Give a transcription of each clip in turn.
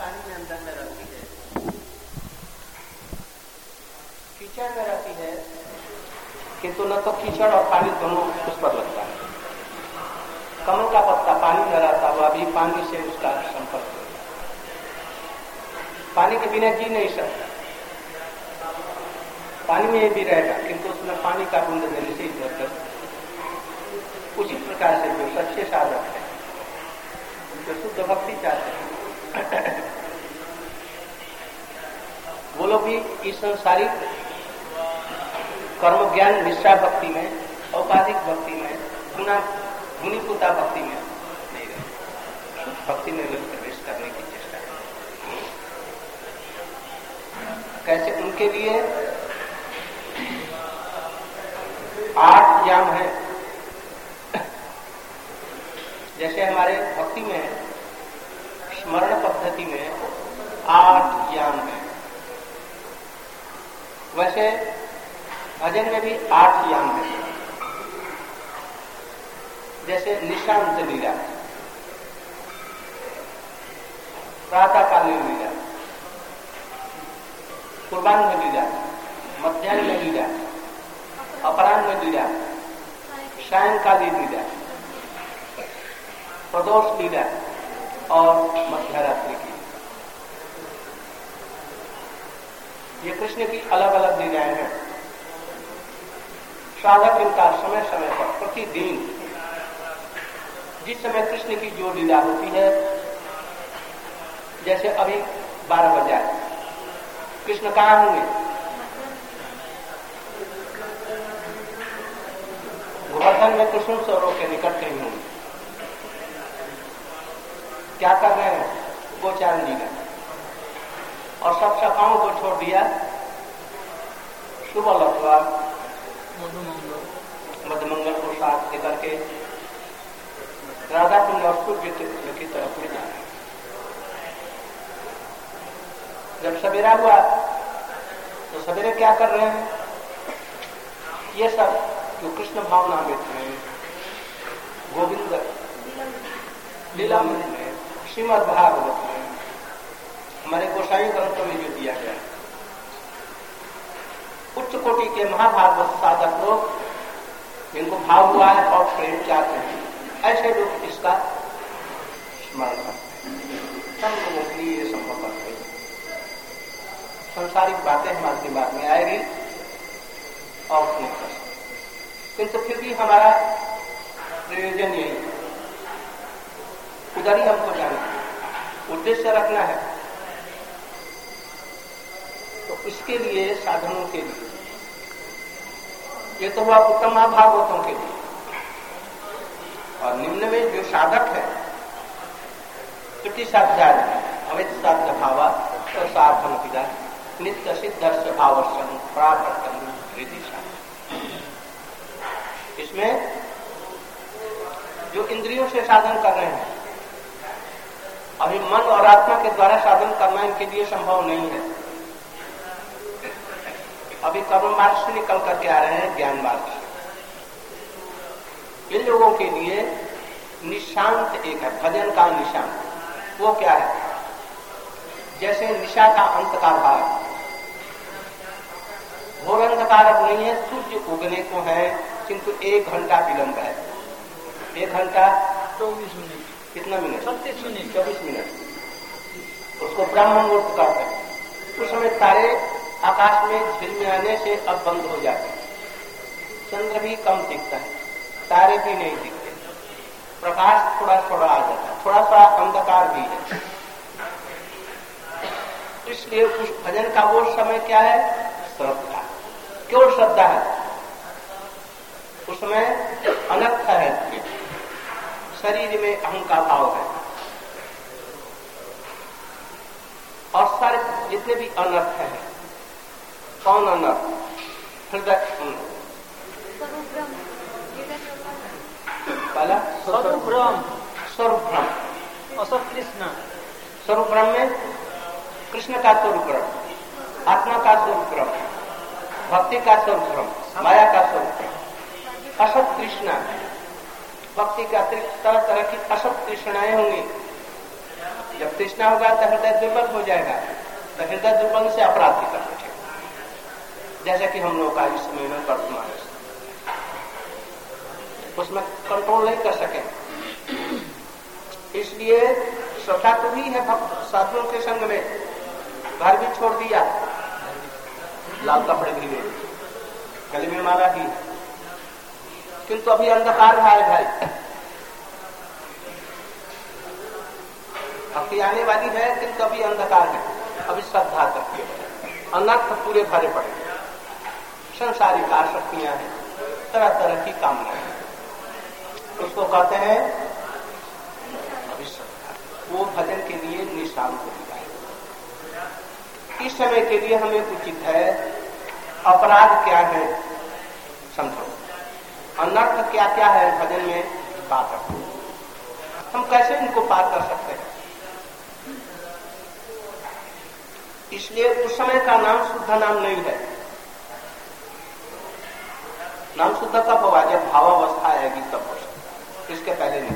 पानी में अंदर में रहती है, कीचड़ में रहती है, किंतु न तो कीचड़ और पानी दोनों उस पर लगता है। कमल का पत्ता पानी में रहता हुआ भी पानी से उसका संपर्क हो गया। पानी के बिना जी नहीं सकता, पानी में भी रहेगा, किंतु उसमें पानी का बूंद देने से इधर उसी प्रकार से जो सच्चे साधक है, जो शुद्ध भक्ति चाहते हैं, वो लोग भी इस सांसारिक कर्म ज्ञान निष्ठा भक्ति में, औपाधिक भक्ति में, गुणीपुता भक्ति में नहीं रहे, शुद्ध भक्ति में लोग प्रवेश करने की चेष्टा करें। कैसे? उनके लिए 8 याम है। जैसे हमारे भक्ति में स्मरण पद्धति में 8 याम है, वैसे भजन में भी 8 याम है। जैसे निशांत लीला, प्रातःकालीन लीला, पूर्वाह्न लीला, मध्याह्न लीला, अपराह्न लीला, सायंकालीन लीला, प्रदोष लीला और मध्यरात्रि की, ये कृष्ण की अलग अलग लीलाएं हैं। साधक इनका समय समय पर प्रतिदिन जिस समय कृष्ण की जो लीला होती है, जैसे अभी 12 बजे कृष्ण कहाँ होंगे? गोवर्धन में कुसुम सरोवर के निकट कहीं होंगे। क्या कर रहे हैं? गोचारण लीला, और सब सखाओं को छोड़ दिया। सुबह लटवा मधुमंगल को साथ लेकर के राधा कुंड और सूर्य की तरफ ले जाना। जब सवेरा हुआ तो सवेरे क्या कर रहे हैं? ये सब जो कृष्ण भावनामृत में, गोविंद लीलामृत में, श्रीमद् भागवत में, हमारे गोसाई ग्रंथों में जो दिया गया, उच्च कोटि के महाभागवत साधक लोग, जिनको भाव हुआ है और प्रेम चाहते हैं, ऐसे लोग इसका स्मरण करते हैं। सब लोगों के लिए ये संभव करते हैं। संसारिक बातें हमारे दिमाग में आएगी और नहीं कर सकते, किंतु फिर भी हमारा प्रयोजन यही है, उधर ही हमको जाना है, उद्देश्य रखना है। तो इसके लिए साधनों के लिए, ये तो हुआ उत्तम भागवतों के लिए, और निम्न में जो साधक है, त्रुटि साध्याय अमित साध्य भावा साधन पिता नित्य सिद्धर्ष भावर्षण प्रावर्तन विदिशा। इसमें जो इंद्रियों से साधन कर रहे हैं, अभी मन और आत्मा के द्वारा साधन करना इनके लिए संभव नहीं है। अभी कर्म मार्ग से निकल करके आ रहे हैं ज्ञान मार्ग से। इन लोगों के लिए निशांत एक है, भजन का निशांत। वो क्या है? जैसे निशा का अंत का भाग, घोर अंधकार अब नहीं है, सूर्य उगने को है, किंतु 1 घंटा विलंब है। 1 घंटा 24 मिनट, कितना मिनट? 36 minute, 24 minute. उसको ब्रह्म मुहूर्त कहते हैं। उस समय तारे आकाश में झिलमिलाने से अब बंद हो जाते हैं, चंद्र भी कम दिखता है, तारे भी नहीं दिखते, प्रकाश थोड़ा थोड़ा आ जाता है, थोड़ा सा अंधकार भी है। इसलिए उस भजन का वो समय क्या है? श्रद्धा। क्यों श्रद्धा है? उसमें अनर्थ है, शरीर में अहं का भाव है, और सारे जितने भी अनर्थ है। कौन अनर्थ? हृदय पहला स्वरूप ब्रह्म, स्वरूप ब्रह्म, असत कृष्ण। स्वरूप ब्रह्म में कृष्ण का स्वरूप ब्रह्म, आत्मा का स्वरूप ब्रह्म, भक्ति का स्वरूप ब्रह्म, माया का स्वरूप ब्रह्म। असत कृष्णा, भक्ति के अतिरिक्त तरह तरह की असत कृष्णाएं होंगी, जब तृष्णा होगा तो हृदय दुर्बल हो जाएगा, तो हृदय दुर्बल से अपराध भी कर बैठेगा, जैसा कि हम लोग का इस समय में वर्तमान है, उसमें कंट्रोल नहीं कर सके। इसलिए श्रद्धा तो भी है भक्त साधुओं के संग में, घर भी छोड़ दिया, लाल कपड़े भी गए, गले में माला भी, किंतु अभी अंधकार है भाई। भक्ति आने वाली है किंतु अभी अंधकार है, अभी श्रद्धा तक के अनर्थ पूरे भरे पड़े, संसारिक आसक्तियां हैं, तरह तरह की कामनाएं, उसको कहते हैं अभी श्रद्धा। वो भजन के लिए निशान को दिया है। इस समय के लिए हमें उचित है अपराध क्या है समझो, अनर्थ क्या क्या है भजन में बात रखो, हम कैसे इनको पार कर सकते हैं। इसलिए उस समय का नाम शुद्ध नाम नहीं है। नाम शुद्ध कब होगा, जब भावावस्था आएगी तब हो सकता, इसके पहले नहीं।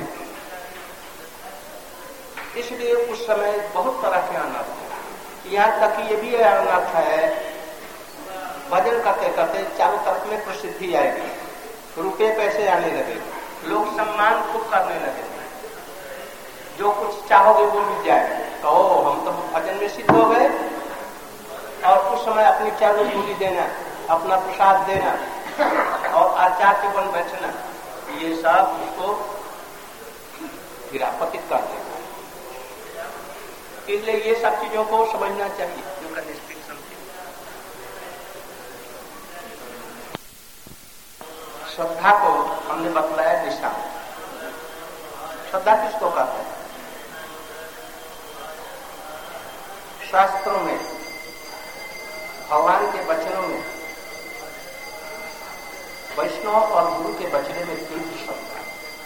इसलिए उस समय बहुत तरह के अनर्थ है, यहां तक कि ये भी अनर्थ है, भजन करते करते चारों तरफ में प्रसिद्धि आएगी, रुपये पैसे आने लगे, लोग सम्मान खूब करने लगे, जो कुछ चाहोगे वो मिल जाएगा, तो हम तो भजन में सिद्ध हो गए। और उस समय अपनी चारों पूरी देना, अपना प्रसाद देना और आचार्य बन बैठना, ये सब उसको गिरापतित कर देगा। इसलिए ये सब चीजों को समझना चाहिए, जो करने से समझे। श्रद्धा को हमने बतलाया दिशा। श्रद्धा किसको कहते हैं? शास्त्रों में, भगवान के वचनों में, वैष्णव और गुरु के वचनों में तीव्र श्रद्धा।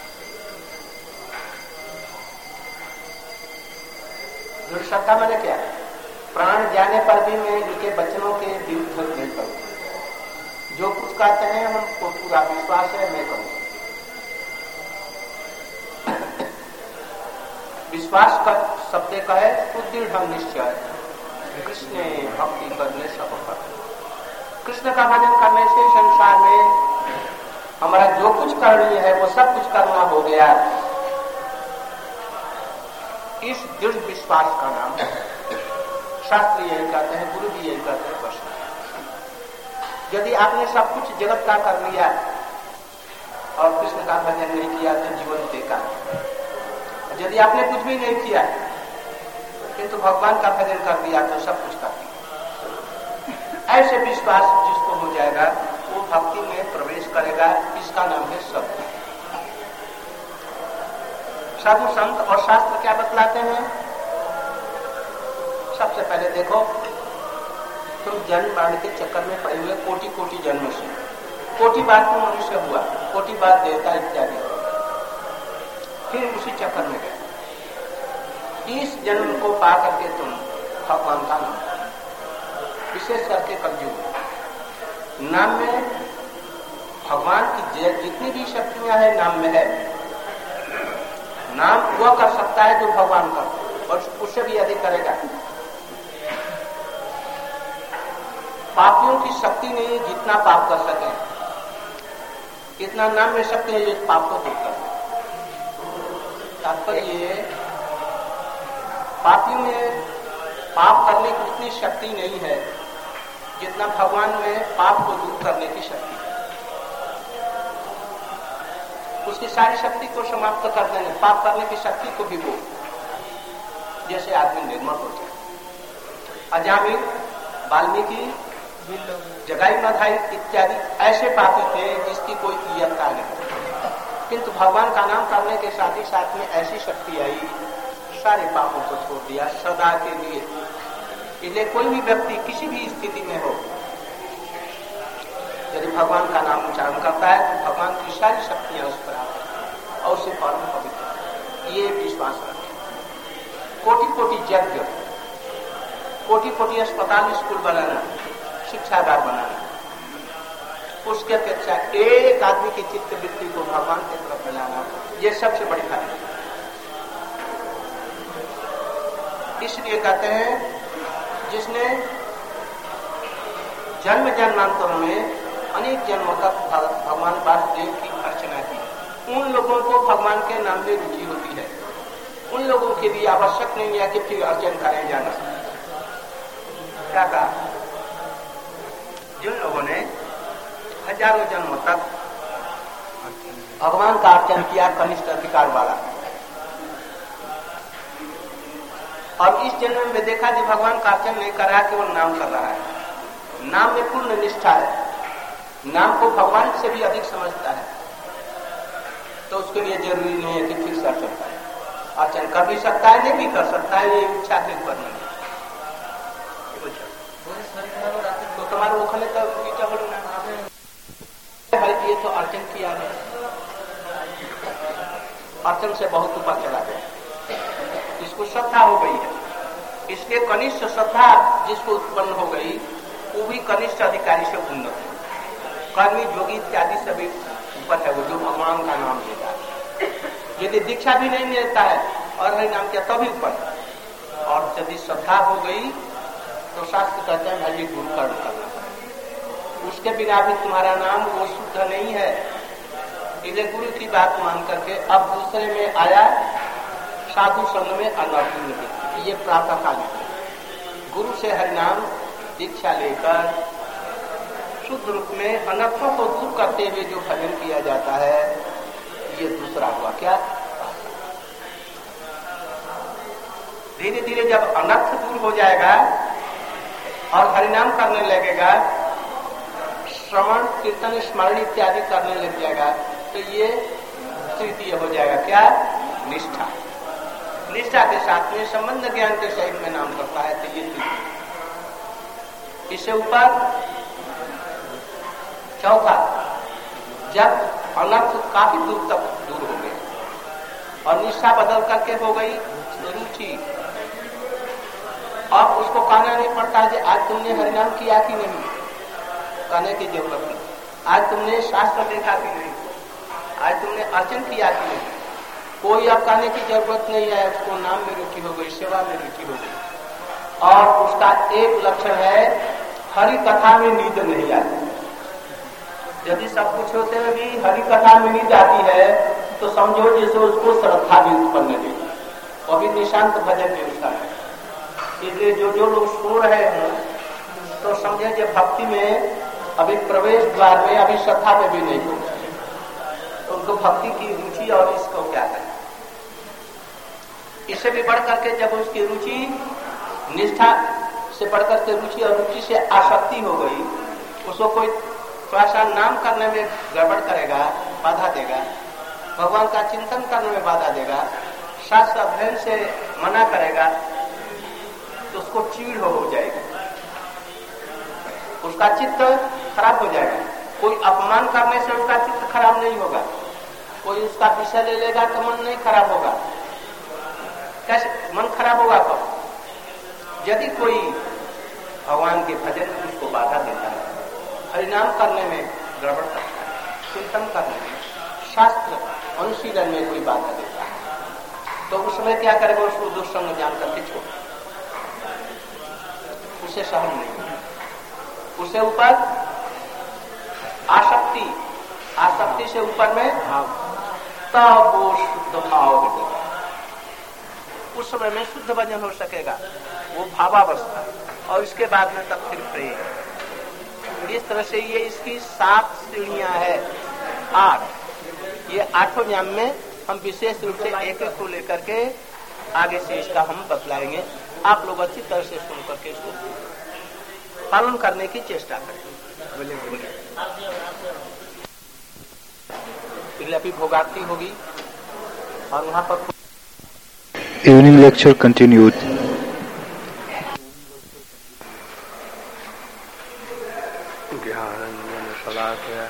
दृढ़ श्रद्धा मैंने क्या, प्राण जाने पर भी मैं इनके वचनों के विरुद्ध नहीं करूं, जो कुछ कहते हैं हमको पूरा विश्वास है, मैं करूं। विश्वास का शब्द कहे तो दृढ़ निश्चय, कृष्ण भक्ति करने सब कर, कृष्ण का भजन करने से संसार में हमारा जो कुछ करनी है वो सब कुछ करना हो गया। इस दृढ़ विश्वास का नाम है। शास्त्र यही कहते हैं, गुरु भी यही कहते हैं। प्रश्न, यदि आपने सब कुछ जगत का कर लिया और कृष्ण का भजन नहीं किया तो जीवन बेकार। यदि आपने कुछ भी नहीं किया किंतु भगवान का भजन कर दिया तो सब कुछ कर दिया। ऐसे विश्वास जिसको हो जाएगा वो भक्ति में प्रवेश करेगा, इसका नाम है श्रद्धा। साधु संत और शास्त्र क्या बतलाते हैं? सबसे पहले देखो, तुम जन्म मरण के चक्कर में पड़े हुए कोटि कोटि जन्म से, कोटि बार तुम मनुष्य हुआ, कोटि बार देवता इत्यादि, फिर उसी चक्कर में गए। इस जन्म को पा करके तुम भगवान का नाम, विशेष करके कलयुग नाम में भगवान की जितनी भी शक्तियां हैं नाम में है। नाम वह कर सकता है जो भगवान कर, और उससे भी अधिक करेगा। पापियों की शक्ति नहीं जितना पाप कर सके, इतना नाम में शक्ति है जो पाप को दूर कर। तात्पर्य पापियों में पाप करने की उतनी शक्ति नहीं है जितना भगवान में पाप को दूर करने की शक्ति है। उसकी सारी शक्ति को समाप्त कर देने, पाप करने की शक्ति को भी वो, जैसे आदमी निर्मल हो जाए। अजामिल, वाल्मीकि, जगाई मधाई इत्यादि ऐसे पापी थे जिसकी कोई इयत्ता नहीं, किंतु भगवान का नाम करने के साथ ही साथ में ऐसी शक्ति आई, सारे पापों को छोड़ दिया सदा के लिए। इसलिए कोई भी व्यक्ति किसी भी स्थिति में हो, यदि भगवान का नाम उच्चारण करता है तो भगवान की सारी शक्तियां उस पर आती हैं और उसे परम पवित्र, ये विश्वास रखें। कोटि कोटि यज्ञ, कोटि कोटि अस्पताल, स्कूल बनाना, शिक्षागार बनाना, उसके अपेक्षा एक आदमी की चित्त वृत्ति को भगवान की तरफ मिलाना, ये सबसे बड़ी बात है। इसलिए कहते हैं जिसने जन्म जन्मांतरों में अनेक जन्मों तक भगवान वासुदेव की अर्चना की, उन लोगों को भगवान के नाम में रुचि होती है। उन लोगों के लिए आवश्यक नहीं है कि फिर अर्चन करें जाना। क्या कहा? जिन लोगों ने हजारों जन्मों तक भगवान का अर्चन किया, कनिष्ठ अधिकार वाला, और इस जन्म में देखा कि भगवान का अर्चन नहीं कर रहा, केवल नाम कर रहा है, नाम में पूर्ण निष्ठा है, नाम को भगवान से भी अधिक समझता है, तो उसके लिए जरूरी नहीं है कि फिर से अर्चन करे। अर्चन कर भी सकता है, नहीं भी कर सकता है, ये इच्छा के ऊपर नहीं। तो तुम्हारे ओखले तो ईटा बोलो ना भाई, ये तो अर्चन किया है, अर्चन से बहुत ऊपर चला गया, इसको श्रद्धा हो गई है। इसलिए कनिष्ठ श्रद्धा जिसको उत्पन्न हो गई वो भी कनिष्ठ अधिकारी से उन्नत है। कर्मी योगी इत्यादि से भी ऊपर है वो, जो भगवान का नाम लेता है। यदि दीक्षा भी नहीं लेता है और हरि नाम किया तो भी ऊपर। और यदि श्रद्धा हो गई तो शास्त्र कहते हैं भाई गुरु कर्म करना, उसके बिना भी तुम्हारा नाम वो शुद्ध नहीं है। इसलिए गुरु की बात मान करके अब दूसरे में आया साधु संग में अनर्थ, ये प्रातः काल गुरु से हरिनाम दीक्षा लेकर शुद्ध रूप में अनर्थों को दूर करते हुए जो भजन किया जाता है, ये दूसरा हुआ। क्या? धीरे धीरे जब अनर्थ दूर हो जाएगा और हरिनाम करने लगेगा, श्रवण कीर्तन स्मरण इत्यादि करने लग जाएगा, तो ये तृतीय हो जाएगा। क्या? निष्ठा। निष्ठा के साथ में संबंध ज्ञान के सहित में नाम करता है, तो ये तृतीय। इससे ऊपर चौथा, जब अनर्थ काफी दूर तक दूर हो गए और निष्ठा बदल करके हो गई रुचि, अब उसको कहना नहीं पड़ता है कि आज तुमने हरिनाम किया कि नहीं, कहने की जरूरत नहीं। आज तुमने शास्त्र देखा कि नहीं, आज तुमने अर्चन किया कि नहीं, कोई अब कहने की जरूरत नहीं है। उसको नाम में रुचि हो गई, सेवा में रुचि हो गई। और उसका एक लक्षण है, हरि कथा में नींद नहीं आती। यदि सब कुछ होते हुए भी हरि कथा में नींद आती है तो समझो जैसे उसको श्रद्धा भी उत्पन्न नहीं, अभी निशांत भजन भी उसका है। इसलिए जो लोग सुन रहे हैं तो समझे कि भक्ति में अभी प्रवेश द्वार में अभी श्रद्धा पे भी नहीं पहुंचे, तो उनको भक्ति की रुचि और इसको क्या करें। इससे भी बढ़ करके जब उसकी रुचि निष्ठा से बढ़ करके रुचि और रुचि से आसक्ति हो गई, उसको कोई थोड़ा सा नाम करने में गड़बड़ करेगा, बाधा देगा, भगवान का चिंतन करने में बाधा देगा, शास्त्र अध्ययन से मना करेगा, तो उसको चीड़ हो जाएगी, उसका चित्त खराब हो जाएगा। कोई अपमान करने से उसका चित्त खराब नहीं होगा, कोई उसका विषय ले लेगा तो मन नहीं खराब होगा। कैसे मन खराब होगा? कब? यदि कोई भगवान के भजन में उसको बाधा देता है, हरिनाम करने में गड़बड़ करता है, चिंतन करने में, शास्त्र अनुशीलन में कोई बाधा देता है, तो उस समय क्या करेगा? उसको दुष्संग जान करके छोड़, उसे सहन नहीं। उससे ऊपर आसक्ति, आसक्ति से ऊपर में तब वो शुद्ध भाव मिलेगा, उस समय में शुद्ध भजन हो सकेगा, वो भावावस्था। और इसके बाद में तब फिर प्रेम। इस तरह से ये इसकी 7 श्रेणियां है, 8। ये 8 ज्ञान में हम विशेष रूप से एक एक को लेकर के आगे से इसका हम बतलाएंगे। आप लोग अच्छी तरह से सुन करके इसको पालन करने की चेष्टा करें। बोले अभी भोगारती होगी और वहां पर Evening lecture continued. ज्ञानंजन शलाकया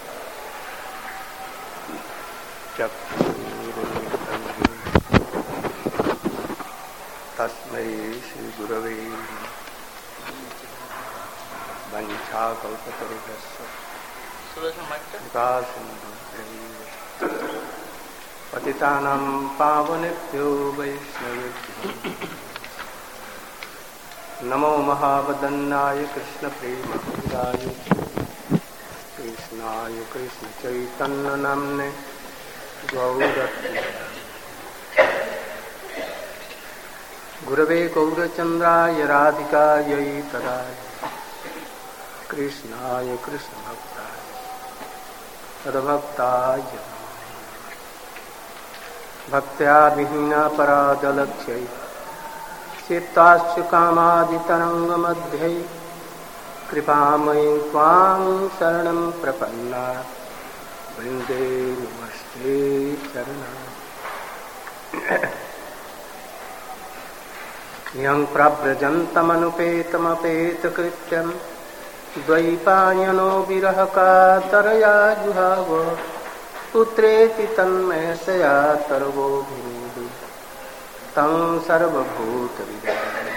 तस्मै श्री गुरवे वंशाकल्पतरुभ्यश्च पतितानां पावनेभ्यो वैष्णवेभ्यो नमो महावदन्नाय कृष्ण प्रेमभक्ताय कृष्णाय कृष्ण चैतन्य नाम्ने गौरत्ने गुरवे गौरचन्द्राय राधिकायै तदाय कृष्णाय कृष्ण भक्ताय तद्भक्ताय भक्त्या विहीना परादलक्ष्यै चित्ताश्च कामादितरङ्गमध्ये कृपामयी त्वां शरणं प्रपन्ना वृन्दे नमस्ते चरणा यं प्रव्रजन्तमनुपेतमपेतकृत्यं द्वैपायनो विरहकातरया जुहाव पुत्रेति तन्मयतया सर्वोऽभिनेदु तं सर्वभूतविदाय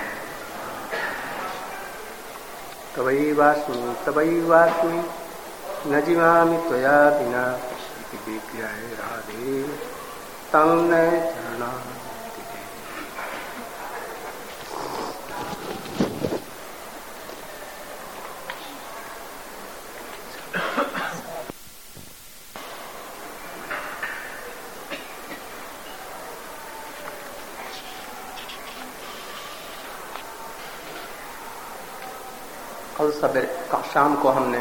तवैवास्मि न जीवामि त्वया विना इति विज्ञाय राधे तं न चरणा। कल सवेरे शाम को हमने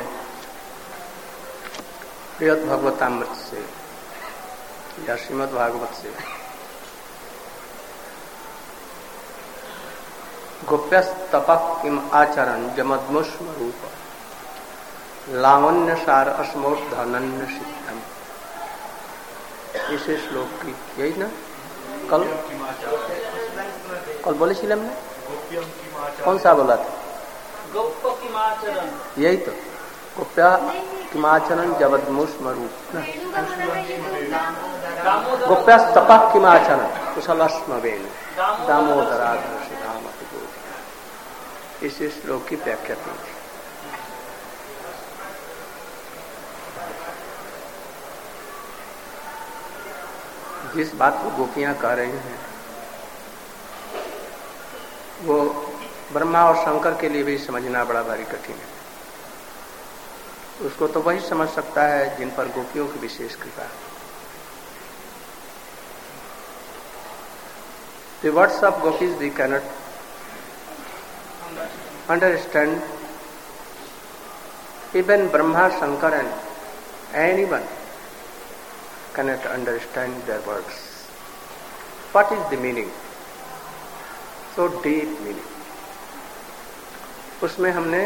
बृहद भगवतामृत से या श्रीमद् भागवत से गोप्यस्तपः किम आचरण जमद्मुष्म रूप लावण्य सार अस्मोर्धनन्य सिद्धम, इसे श्लोक की यही ना कल बोले छी हमने, कौन सा बोला था? यही तो गोप्या किमाचरण जबदमुष्म रूप, गोप्यास्तपः किमाचरण कुशलस्म वेन दामोदराधर श्रीराम। इस श्लोक की व्याख्या की थी। जिस बात को गोपियां कह रही हैं वो ब्रह्मा और शंकर के लिए भी समझना बड़ा भारी कठिन है। उसको तो वही समझ सकता है जिन पर गोपियों की विशेष कृपा है। The words of gopis they cannot understand. Even Brahma, Shankar and anyone cannot understand their words. What is the meaning? So deep meaning. उसमें हमने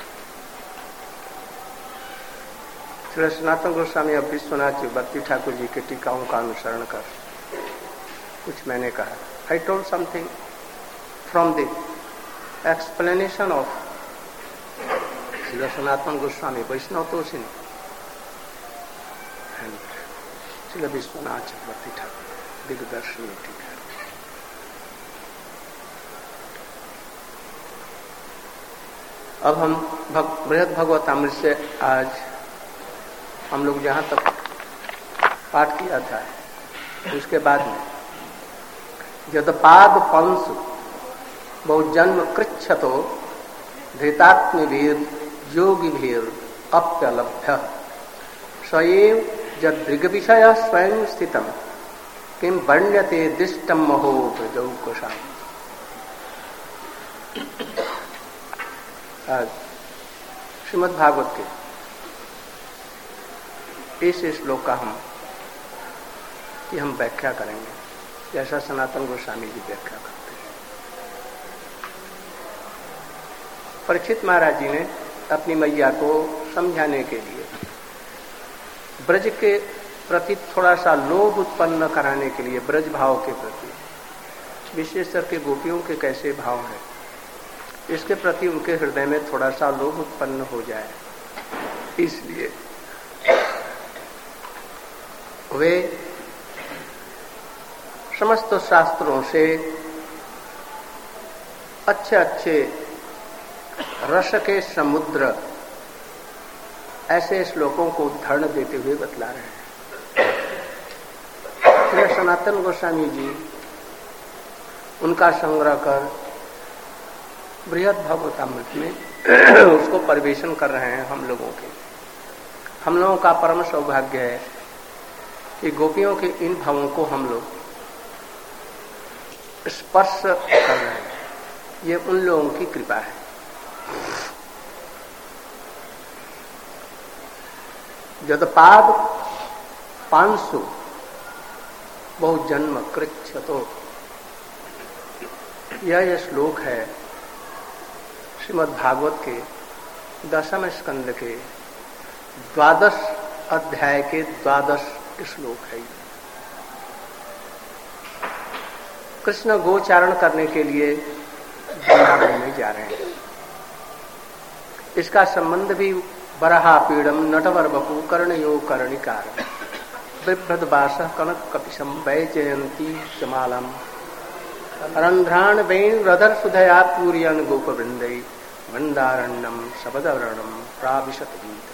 श्री सनातन गोस्वामी अब विश्वनाथ जी भक्ति ठाकुर जी के टीकाओं का अनुसरण कर कुछ मैंने कहा। I told something from the explanation of Shri Sanatan Goswami Vaishnav तोषिन and Shri Vishwanath ji भक्ति ठाकुर दिग्दर्शनी टीका। अब हम बृहद भगवतामृत से आज हम लोग जहां तक पाठ किया था उसके बाद में यदपाद पंसु बहुजन्म कृच्छतो धृतात्मवीर योगिभीर अप्यलभ्य स्वयं जदृग विषय स्वयं स्थितम किम वर्ण्यते दिष्टम महो ब्रजौकशाम। आज श्रीमद् भागवत के इस श्लोक का हम व्याख्या करेंगे जैसा सनातन गोस्वामी जी व्याख्या करते हैं। परीक्षित महाराज जी ने अपनी मैया को समझाने के लिए ब्रज के प्रति थोड़ा सा लोभ उत्पन्न कराने के लिए ब्रज भाव के प्रति विशेषकर के गोपियों के कैसे भाव हैं इसके प्रति उनके हृदय में थोड़ा सा लोभ उत्पन्न हो जाए, इसलिए वे समस्त शास्त्रों से अच्छे अच्छे रस के समुद्र ऐसे श्लोकों को उदाहरण देते हुए बतला रहे हैं। श्री सनातन गोस्वामी जी उनका संग्रह कर बृहद भागवतामृत में उसको परिवेशन कर रहे हैं हम लोगों के। हम लोगों का परम सौभाग्य है कि गोपियों के इन भावों को हम लोग स्पर्श कर रहे हैं। ये उन लोगों की कृपा है। जदपाद 500 बहु जन्म कृच्छतो, यह श्लोक है श्रीमद् भागवत के 10वें स्कंद के 12 अध्याय के 12 श्लोक है। कृष्ण गोचारण करने के लिए वृंदावन में जा रहे हैं। इसका संबंध भी बराहा पीड़म नटवर बपू कर्णयो कर्णिकार बिभ्रदवास कनक कपिशम वैजयंती समालम रंध्राण वेण रधर सुधया पूर्यन गोप वृंदई वंदारण्यम शबदवर्णम प्राविशत गीत।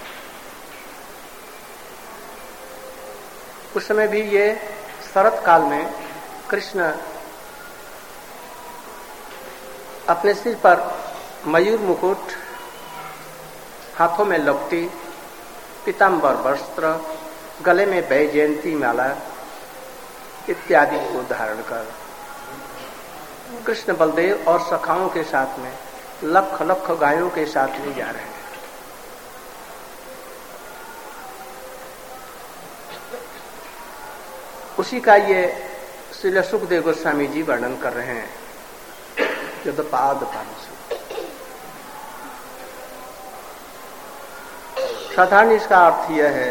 उस समय भी ये शरत काल में कृष्ण अपने सिर पर मयूर मुकुट, हाथों में लपटी, पीतांबर वस्त्र, गले में वैजयंती माला इत्यादि को धारण कर कृष्ण बलदेव और सखाओं के साथ में लख लख गायों के साथ में जा रहे हैं। उसी का ये श्री सुखदेव गोस्वामी जी वर्णन कर रहे हैं। जदपाद 500। साधारण इसका अर्थ यह है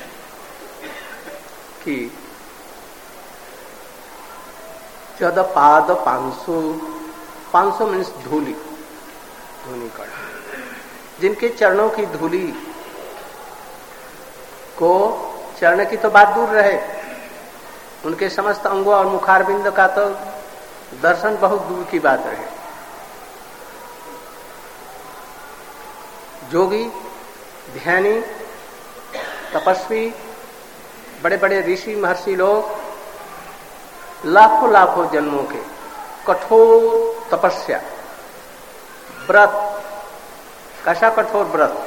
कि जदपाद 500 मीन्स धूली कण, जिनके चरणों की धूली को, चरण की तो बात दूर रहे, उनके समस्त अंगों और मुखारबिंद का तो दर्शन बहुत दूर की बात रहे। जोगी, ध्यानी, तपस्वी, बड़े बड़े ऋषि महर्षि लोग लाखों लाखों जन्मों के कठोर तपस्या, व्रत, कैसा कठोर व्रत,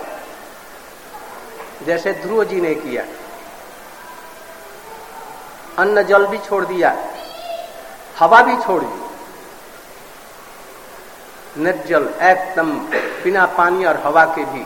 जैसे ध्रुव जी ने किया, अन्न जल भी छोड़ दिया, हवा भी छोड़ दी, निर्जल एकदम बिना पानी और हवा के भी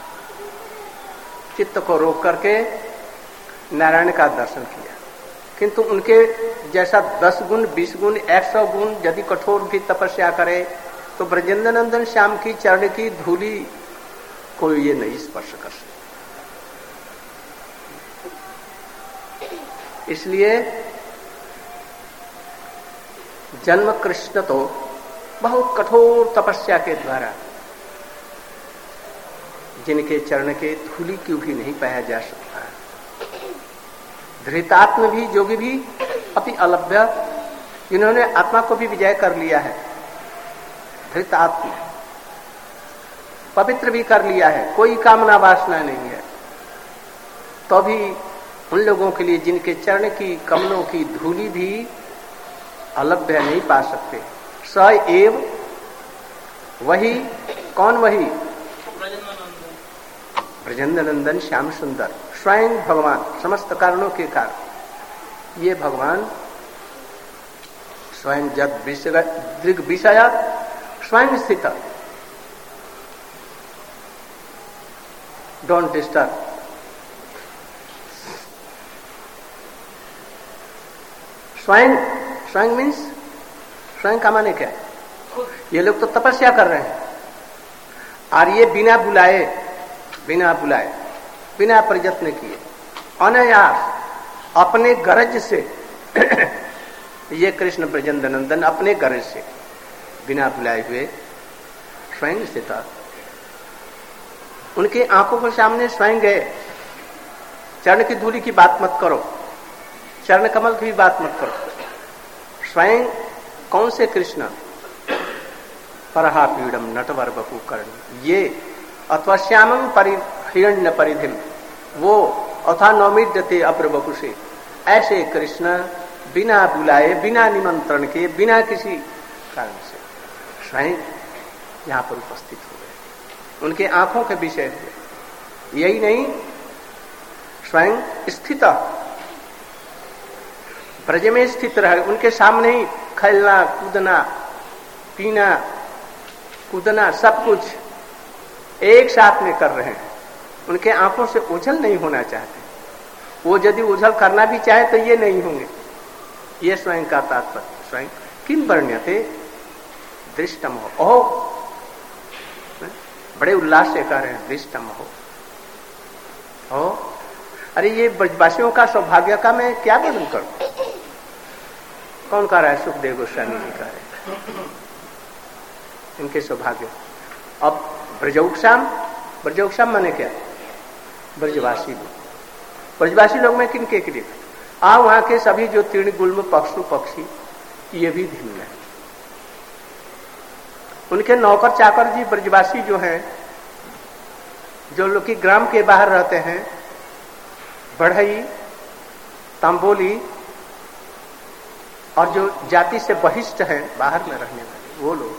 चित्त को रोक करके नारायण का दर्शन किया। किंतु उनके जैसा 10 गुण, 20 गुण, 100 गुण यदि कठोर भी तपस्या करे तो ब्रजेंद्र नंदन श्याम की चरण की धूली को ये नहीं स्पर्श कर सकते। इसलिए जन्म कृष्ण तो बहुत कठोर तपस्या के द्वारा, जिनके चरण के धूली क्यों भी नहीं पाया जा सकता। धृतात्म भी, जोगी भी अति अलभ्य, जिन्होंने आत्मा को भी विजय कर लिया है, धृतात्म पवित्र भी कर लिया है, कोई कामना वासना नहीं है, तो भी उन लोगों के लिए जिनके चरण की कमलों की धूली भी अलभ्य नहीं पा सकते। स एव, वही, कौन वही? ब्रजेंद्र नंदन श्याम सुंदर, स्वयं भगवान, समस्त कारणों के कारण ये भगवान स्वयं जब दृग विषय स्वयं स्थित, डोंट डिस्टर्ब। स्वयं, स्वयं मीन्स, स्वयं का माने क्या? ये लोग तो तपस्या कर रहे हैं और ये बिना बुलाए, बिना प्रयत्न किए, अनायास अपने गरज से ये कृष्ण ब्रजेंद्र नंदन अपने गरज से बिना बुलाए हुए स्वयं से था। उनके आंखों के सामने स्वयं गए। चरण की धूली की बात मत करो, चरण कमल की भी बात मत करो। स्वयं कौन से कृष्ण? परहा पीड़म नटवर बपू कर्ण, ये अथवा श्यामं हिरण्य परिधिम, वो अथा नौमिड्यते अप्र बपू से, ऐसे कृष्ण बिना बुलाए, बिना निमंत्रण के, बिना किसी कारण से स्वयं यहां पर उपस्थित हो गए, उनके आंखों के विषय हुए। यही नहीं, स्वयं स्थित ब्रज में स्थित रहे, उनके सामने ही खेलना कूदना पीना कूदना सब कुछ एक साथ में कर रहे हैं। उनके आंखों से ओझल नहीं होना चाहते, वो यदि ओझल करना भी चाहे तो ये नहीं होंगे। ये स्वयं का तात्पर्य। स्वयं किम वर्ण्यते दृष्टम हो, बड़े उल्लास से कह रहे हैं दृष्टम हो। अरे ये ब्रजवासियों का सौभाग्य का मैं क्या वर्णन करूं? कौन कह रहा है? सुखदेव गोस्वामी जी कह रहे हैं इनके सौभाग्य। अब ब्रजौक्षाम माने क्या? ब्रजवासी लोग। ब्रजवासी लोग में किनके के लिए? वहां के सभी जो तीर्ण गुल्म पशु पक्षी ये भी भिन्न है। उनके नौकर चाकर जी ब्रजवासी जो हैं, जो लोग की ग्राम के बाहर रहते हैं, बढ़ई तांबोली और जो जाति से बहिष्ठ हैं बाहर में रहने वाले वो लोग,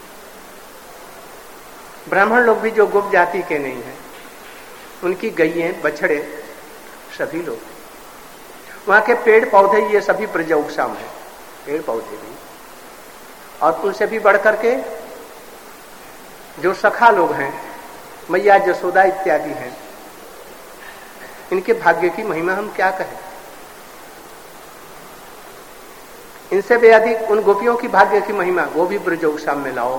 ब्राह्मण लोग भी जो गोप जाति के नहीं हैं, उनकी गईएं बछड़े सभी लोग, वहां के पेड़ पौधे ये सभी ब्रजौक्षाम है, पेड़ पौधे भी। और उनसे भी बढ़ करके जो सखा लोग हैं, मैया जसोदा इत्यादि हैं, इनके भाग्य की महिमा हम क्या कहें। इनसे भी अधिक उन गोपियों की भाग्य की महिमा वो भी ब्रजौक्षाम में लाओ,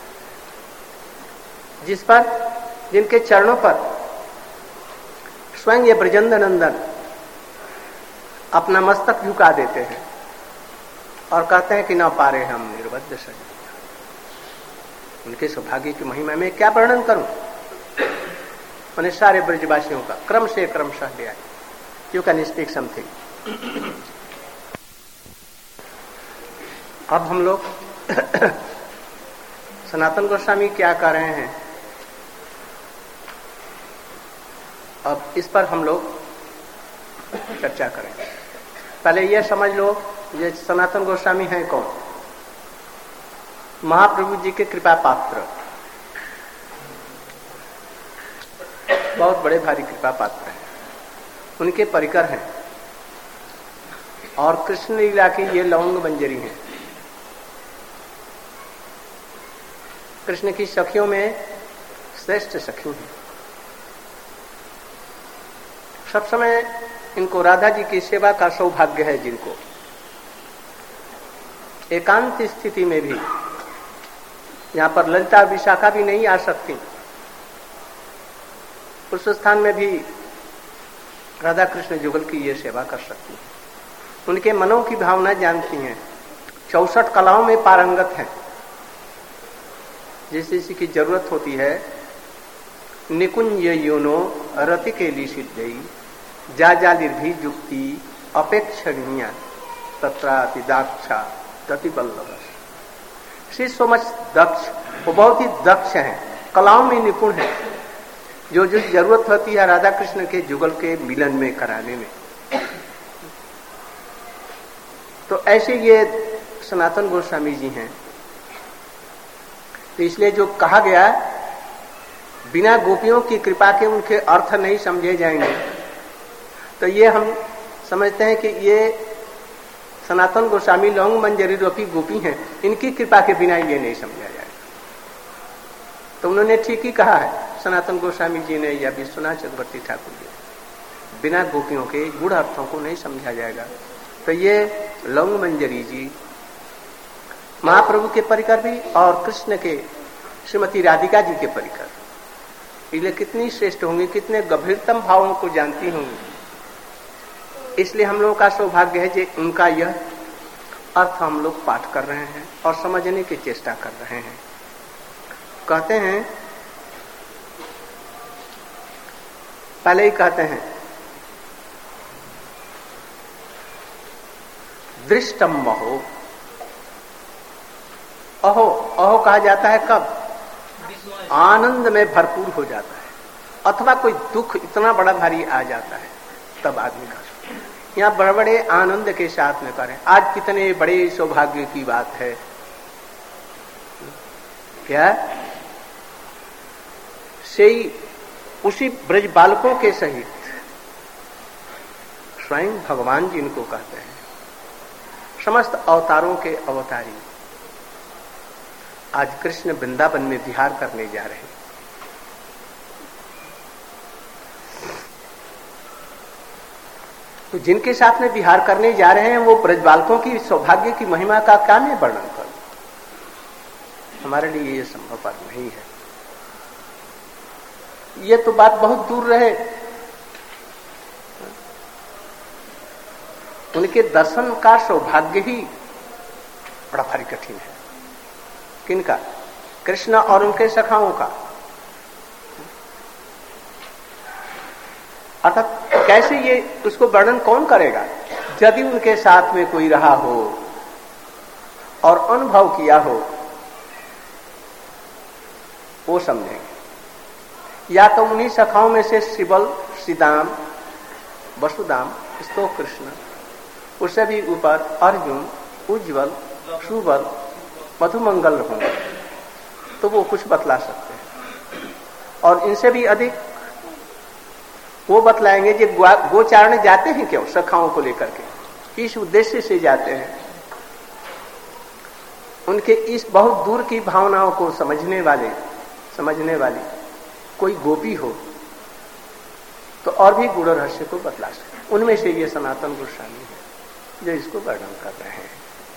जिस पर जिनके चरणों पर स्वयं ये ब्रजेंद्र नंदन अपना मस्तक झुका देते हैं और कहते हैं कि ना पारे हम निर्बद्ध सजन। उनके सौभाग्य की महिमा में क्या वर्णन करूं? मैंने सारे ब्रजवासियों का क्रम से क्रमशः लिया। You can speak something. अब हम लोग सनातन गोस्वामी क्या कर रहे हैं, अब इस पर हम लोग चर्चा करें। पहले यह समझ लो, ये सनातन गोस्वामी हैं कौन? महाप्रभु जी के कृपा पात्र, बहुत बड़े भारी कृपा पात्र हैं, उनके परिकर हैं और कृष्ण लीला की ये लौंग मंजरी हैं। कृष्ण की सखियों में श्रेष्ठ सखी हैं। सब समय इनको राधा जी की सेवा का सौभाग्य है, जिनको एकांत स्थिति में भी, यहां पर ललिता विशाखा भी नहीं आ सकती, उस स्थान में भी राधा कृष्ण जुगल की ये सेवा कर सकती हैं। उनके मनों की भावना जानती हैं, 64 कलाओं में पारंगत हैं। जिस किसी की जरूरत होती है, निकुंज योनो रति के लिए सिद्धई जा निर्भी जुक्ति अपेक्षणीय तत्राति दाक्षा प्रतिबल्लभ। शी सो मच दक्ष, वो बहुत ही दक्ष हैं, कलाओं में निपुण है, जो जरूरत होती है राधा कृष्ण के जुगल के मिलन में कराने में। तो ऐसे ये सनातन गोस्वामी जी हैं। तो इसलिए जो कहा गया, बिना गोपियों की कृपा के उनके अर्थ नहीं समझे जाएंगे, तो ये हम समझते हैं कि ये सनातन गोस्वामी लौंग मंजरी रूपी गोपी हैं, इनकी कृपा के बिना ये नहीं समझा जाएगा। तो उन्होंने ठीक ही कहा है सनातन गोस्वामी जी ने या विश्वनाथ चक्रवर्ती ठाकुर जी, बिना गोपियों के गुण अर्थों को नहीं समझा जाएगा। तो ये लौंग मंजरी जी महाप्रभु के परिकर भी और कृष्ण के श्रीमती राधिका जी के परिकर, इसलिए कितनी श्रेष्ठ होंगी, कितने गंभीरतम भावों को जानती होंगी। इसलिए हम लोगों का सौभाग्य है कि उनका यह अर्थ हम लोग पाठ कर रहे हैं और समझने की चेष्टा कर रहे हैं। कहते हैं, पहले ही कहते हैं दृष्टम महो। अहो, अहो कहा जाता है कब? आनंद में भरपूर हो जाता है, अथवा कोई दुख इतना बड़ा भारी आ जाता है, तब आदमी का यहाँ बड़े बड़े आनंद के साथ में करें। आज कितने बड़े सौभाग्य की बात है क्या से ही उसी ब्रज बालकों के सहित स्वयं भगवान जिनको कहते हैं, समस्त अवतारों के अवतारी आज कृष्ण वृंदावन में विहार करने जा रहे हैं। तो जिनके साथ में विहार करने जा रहे हैं वो ब्रज बालकों की सौभाग्य की महिमा का क्या मैं वर्णन करूं? हमारे लिए ये संभव नहीं है। ये तो बात बहुत दूर रहे, उनके दर्शन का सौभाग्य ही बड़ा भारी कठिन है। किनका? कृष्ण और उनके सखाओं का। अर्थात कैसे ये उसको वर्णन कौन करेगा? यदि उनके साथ में कोई रहा हो और अनुभव किया हो वो समझेंगे। या तो उन्हीं सखाओं में से शिवल, सीदाम, वसुदाम, स्तो कृष्ण, उससे भी ऊपर अर्जुन, उज्ज्वल, सुबल, मधुमंगल होंगे तो वो कुछ बतला सकते हैं। और इनसे भी अधिक वो बतलाएंगे कि गोचारण जाते हैं क्यों सखाओं को लेकर के, किस उद्देश्य से जाते हैं। उनके इस बहुत दूर की भावनाओं को समझने वाली कोई गोपी हो तो और भी गूढ़ रहस्य को बतला सकते। उनमें से ये सनातन गोस्वामी है जो इसको वर्णन कर रहे हैं।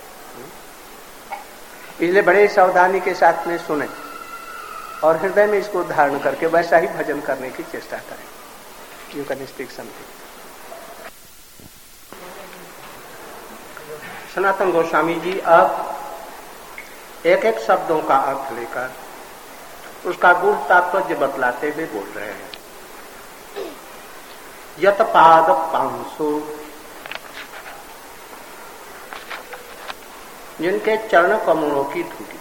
इसलिए बड़े सावधानी के साथ में सुने और हृदय में इसको धारण करके वैसा ही भजन करने की चेष्टा करें। You can speak something. Sanatan Goswami ji अब एक एक शब्दों का अर्थ लेकर उसका गूढ़ तात्पर्य बतलाते हुए बोल रहे हैं। यत पाद पांसो, जिनके चरण कमलों की धूली।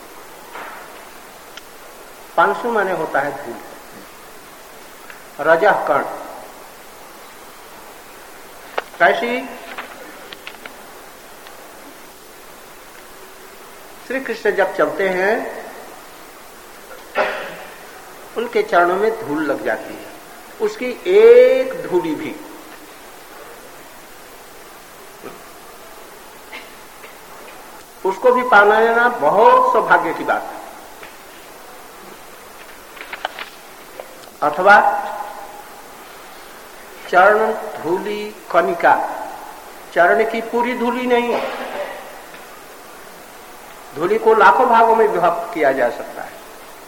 पांसु माने होता है धूल, रजह कण। कैसी? श्री कृष्ण जब चलते हैं उनके चरणों में धूल लग जाती है, उसकी एक धूली भी उसको भी पाना लेना बहुत सौभाग्य की बात है। अथवा चरण धूली कणिका, चरण की पूरी धूली नहीं, धूली को लाखों भागों में विभक्त किया जा सकता है।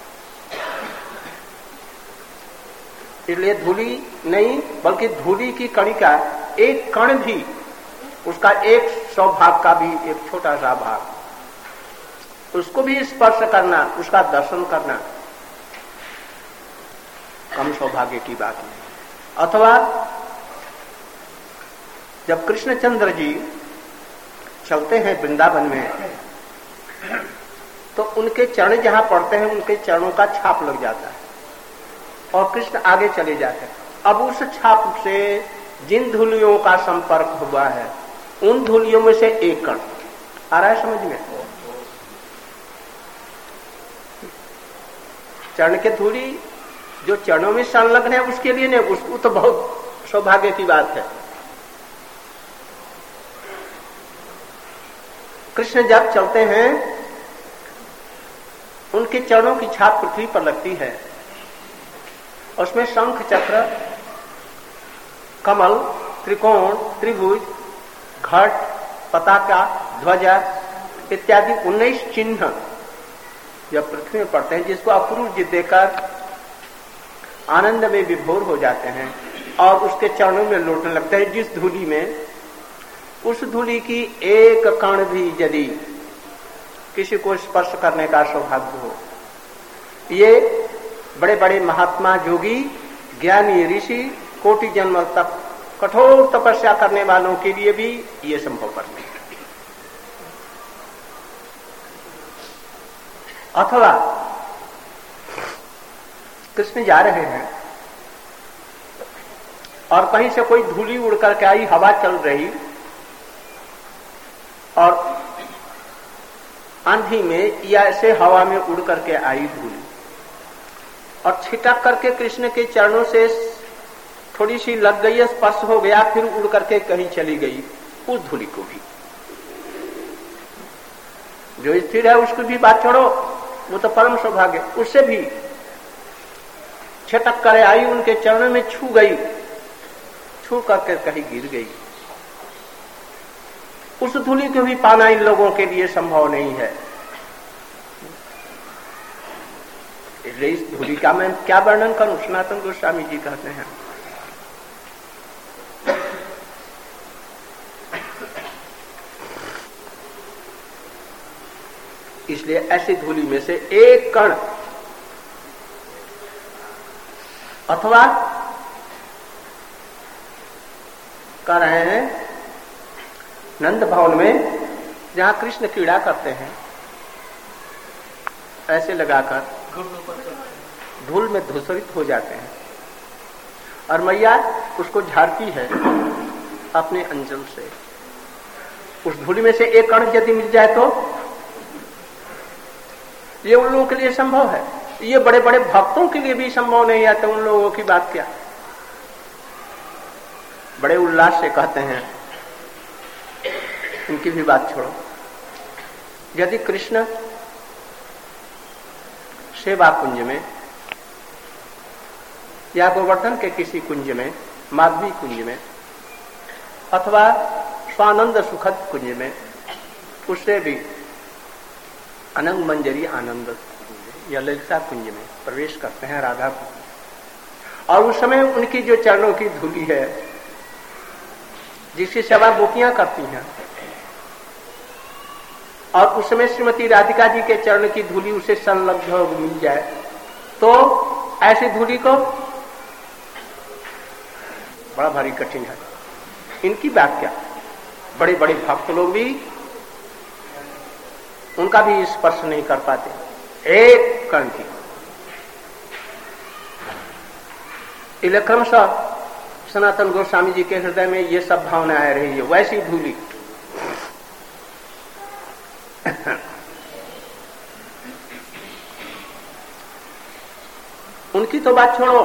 इसलिए धूली नहीं बल्कि धूली की कणिका, एक कण भी, उसका 100 भाग का भी एक छोटा सा भाग, उसको भी स्पर्श करना, उसका दर्शन करना कम सौभाग्य की बात नहीं। अथवा जब कृष्णचंद्र जी चलते हैं वृंदावन में तो उनके चरण जहां पड़ते हैं उनके चरणों का छाप लग जाता है और कृष्ण आगे चले जाते हैं। अब उस छाप से जिन धूलियों का संपर्क हुआ है उन धूलियों में से एक कण आ रहा है समझ में। चरण के धूली जो चरणों में संलग्न है उसके लिए नहीं, उसको तो बहुत सौभाग्य की बात है। कृष्ण जब चलते हैं उनके चरणों की छाप पृथ्वी पर लगती है, उसमें शंख, चक्र, कमल, त्रिकोण, त्रिभुज, घट, पताका, ध्वजा इत्यादि 19 चिन्ह जब पृथ्वी में पड़ते हैं जिसको अपूर्व जी देकर आनंद में विभोर हो जाते हैं और उसके चरणों में लौटने लगते हैं। जिस धूली में, उस धूली की एक कण भी यदि किसी को स्पर्श करने का सौभाग्य हो, ये बड़े बड़े महात्मा, योगी, ज्ञानी, ऋषि, कोटि जन्म तक कठोर तपस्या करने वालों के लिए भी ये संभव नहीं है। अथवा कृष्ण जा रहे हैं और कहीं से कोई धूली उड़ करके आई, हवा चल रही और आंधी में या ऐसे हवा में उड़ करके आई धूली, और छिटक करके कृष्ण के चरणों से थोड़ी सी लग गई, स्पर्श हो गया, फिर उड़ करके कहीं चली गई, उस धूलि को भी, जो स्थिर है उसको भी बात छोड़ो, वो तो परम सौभाग्य, उससे भी छिटक कर आई, उनके चरणों में छू गई, छू करके कहीं गिर गई, उस धूलि को भी पाना इन लोगों के लिए संभव नहीं है। इसलिए इस धूलि का मैं क्या वर्णन करूं, सनातन गोस्वामी जी कहते हैं इसलिए ऐसी धूलि में से एक कण अथवा कह रहे हैं नंद भवन में जहां कृष्ण क्रीड़ा करते हैं, ऐसे लगाकर धूल में धूसरित हो जाते हैं और मैया उसको झाड़ती है अपने अंजल से। उस धूल में से एक कण यदि मिल जाए तो ये उन लोगों के लिए संभव है, ये बड़े बड़े भक्तों के लिए भी संभव नहीं है, तो उन लोगों की बात क्या। बड़े उल्लास से कहते हैं, उनकी भी बात छोड़ो। यदि कृष्ण सेवा कुंज में या गोवर्धन के किसी कुंज में, माधवी कुंज में अथवा स्वानंद सुखद कुंज में, उससे भी अनंग मंजरी आनंद या ललिता कुंज में प्रवेश करते हैं राधा कुंज, और उस समय उनकी जो चरणों की धूलि है जिसकी सेवा गोपियां करती हैं, और उस समय श्रीमती राधिका जी के चरण की धूलि उसे संलग्न मिल जाए, तो ऐसी धूलि को बड़ा भारी कठिन है। इनकी बात क्या, बड़े बड़े भक्त लोग भी उनका भी स्पर्श नहीं कर पाते, एक कण की। इसलिए क्रमशः सनातन गोस्वामी जी के हृदय में ये सब भावना आ रही है, वैसी धूलि उनकी तो बात छोड़ो,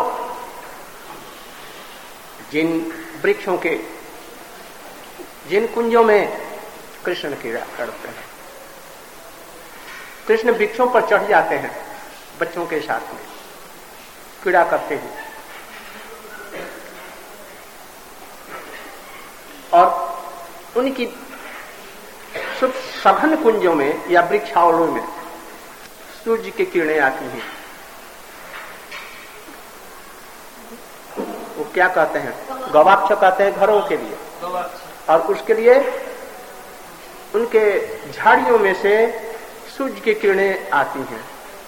जिन वृक्षों के, जिन कुंजों में कृष्ण क्रीड़ा करते हैं, कृष्ण वृक्षों पर चढ़ जाते हैं बच्चों के साथ में क्रीड़ा करते हैं, और उनकी सघन कुंजों में या वृक्षावलों में सूर्य की किरणें आती हैं। वो क्या कहते हैं, गवाक्ष कहते हैं घरों के लिए, और उसके लिए उनके झाड़ियों में से सूर्य की किरणें आती हैं,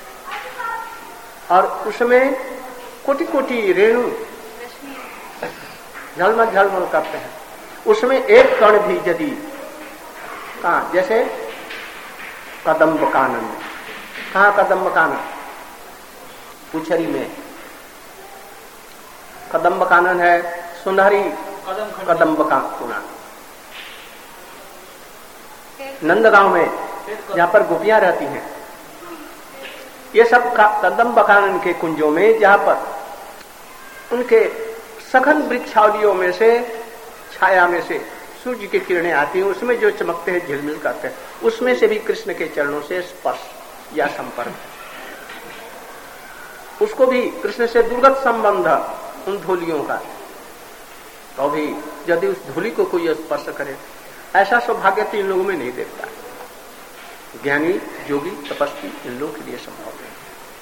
और उसमें कोटि कोटि रेणु झलमल झलमल करते हैं। उसमें एक कण भी यदि कहाँ, जैसे कदम्ब कानन में, कहाँ कदम्ब कानन, पुछरी में कदम्ब कानन है, सुनहरी कदम्ब कानन, नंदगांव में जहां पर गोपियां रहती हैं, ये सब कदम्ब कानन के कुंजों में, जहां पर उनके सघन वृक्षावलियों में से, छाया में से सूर्य की किरणें आती हैं, उसमें जो चमकते हैं, झिलमिल करते हैं, उसमें से भी कृष्ण के चरणों से स्पर्श या संपर्क, उसको भी कृष्ण से दुर्गत संबंध उन धूलियों का, तो भी यदि उस धूलि को कोई स्पर्श करे, ऐसा सौभाग्य तो इन लोगों में नहीं देखता। ज्ञानी, योगी, तपस्वी, इन लोगों के लिए संभव है।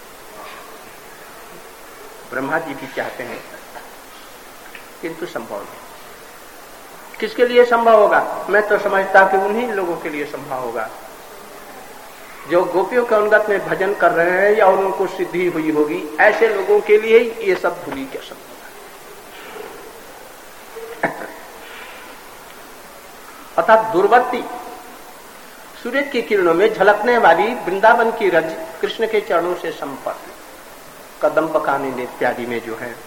ब्रह्मा जी भी चाहते हैं किंतु संभव नहीं। किसके लिए संभव होगा? मैं तो समझता कि उन्हीं लोगों के लिए संभव होगा जो गोपियों के अनुगत में भजन कर रहे हैं या उनको सिद्धि हुई होगी, ऐसे लोगों के लिए ही ये सब धूलि क्या संभव है। अर्थात दूरवर्ती सूर्य की किरणों में झलकने वाली वृंदावन की रज कृष्ण के चरणों से संपर्क, कदम्ब कानन इत्यादि में जो है,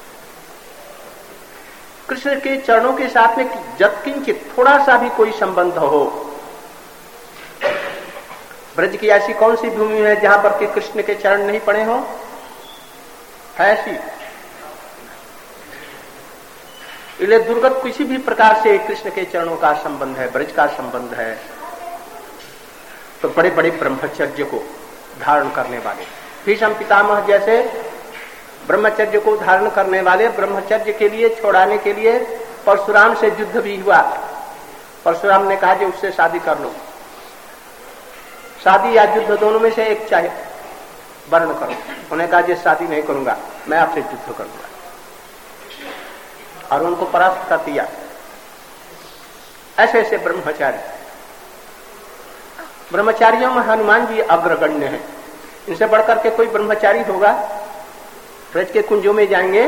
कृष्ण के चरणों के साथ में यत्किंचित थोड़ा सा भी कोई संबंध हो। ब्रज की ऐसी कौन सी भूमि है जहां पर कि कृष्ण के चरण नहीं पड़े हो? ऐसी इसलिए दुर्गत किसी भी प्रकार से कृष्ण के चरणों का संबंध है, ब्रज का संबंध है, तो बड़े बड़े ब्रह्मचर्य को धारण करने वाले भीष्म पितामह जैसे ब्रह्मचर्य को धारण करने वाले, ब्रह्मचर्य के लिए छोड़ाने के लिए परशुराम से युद्ध भी हुआ। परशुराम ने कहा कि उससे शादी कर लो, शादी या युद्ध दोनों में से एक चाहे वर्ण करो। उन्होंने कहा कि शादी नहीं करूंगा, मैं आपसे युद्ध करूंगा, और उनको परास्त कर दिया। ऐसे ऐसे ब्रह्मचारियों में हनुमान जी अग्रगण्य हैं। इनसे बढ़कर के कोई ब्रह्मचारी होगा? ब्रज के कुंजों में जाएंगे,